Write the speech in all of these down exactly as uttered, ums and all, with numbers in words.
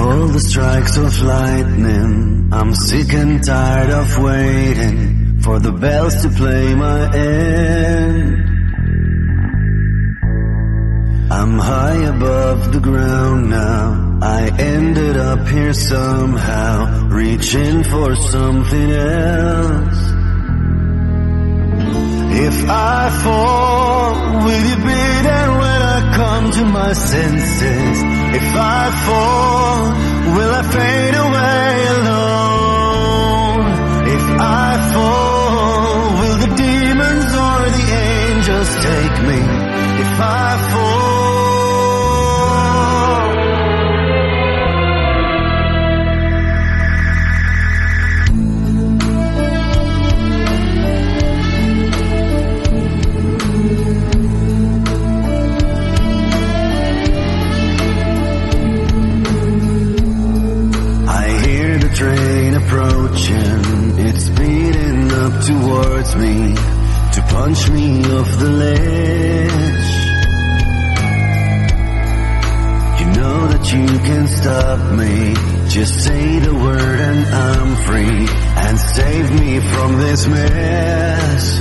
all the strikes of lightning. I'm sick and tired of waiting for the bells to play my end. I'm high above the ground now. I ended up here somehow, reaching for something else. If I fall, will you be there when I come to my senses? If I fall, will I fade away alone? If I fall, will the demons or the angels take me? If I fall, train approaching, it's speeding up towards me to punch me off the ledge. You know that you can stop me, just say the word and I'm free, and save me from this mess.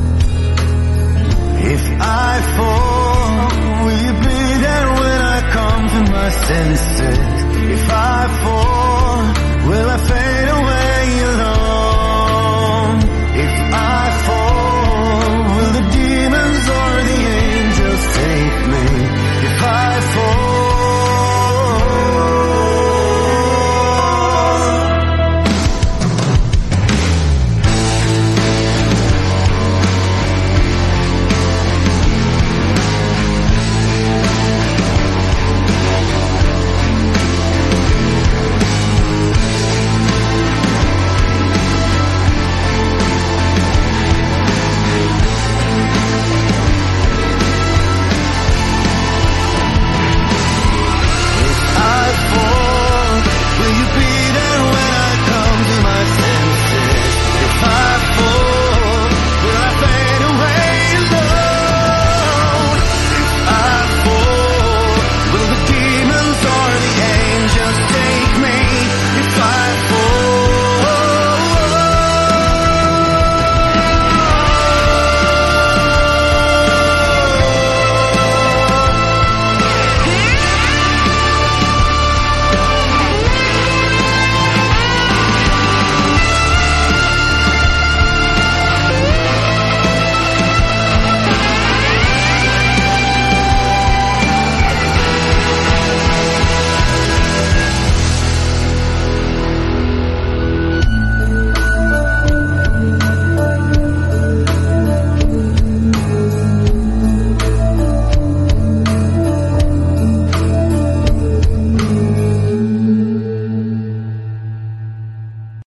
If I fall, will you be there when I come to my senses? If I fall, will I fail?